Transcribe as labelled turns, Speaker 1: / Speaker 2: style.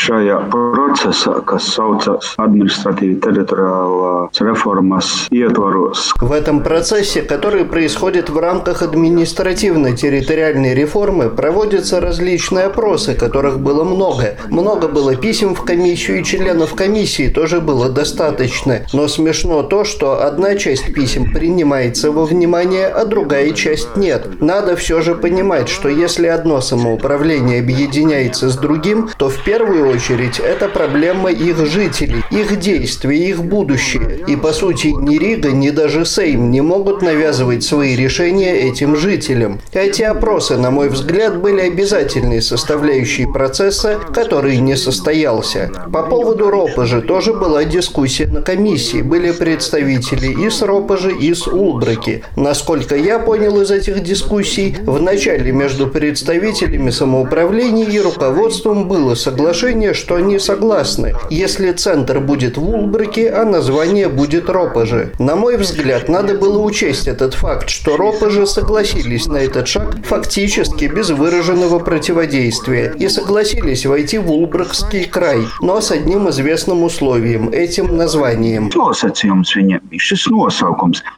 Speaker 1: šajā procesā, kas saucas административно-территориальной реформas ietvaros.
Speaker 2: В этом процессе, который происходит в рамках административно-территориальной реформы, проводятся различные опросы, которых было много. Много было писем в комиссию, и членов комиссии тоже было достаточно. Но смешно то, что одна часть писем принимается во внимание, а другая часть нет. Надо все же понимать, что если одно самоуправление объединяется с другим, то в первую очередь это проблема их жителей, их действия, их будущее. И по сути ни Рига, ни даже Сейм не могут навязывать свои решения этим жителям. Эти опросы, на мой взгляд, были обязательной составляющей процесса, который не состоялся. По поводу Ропожи тоже была дискуссия на комиссии. Были представители и с Ропожи, и с Улбраки. Насколько я понял из этих дискуссий, вначале между представителями самоуправлений и руководством было соглашение, что они согласны. Если центр будет в Улбраке, а название будет Ропожи. На мой взгляд, надо было учесть этот факт, что Ропожи согласились на этот шаг фактически без выраженного противодействия и согласились войти в Улбракский край, но с одним известным условием – этим названием.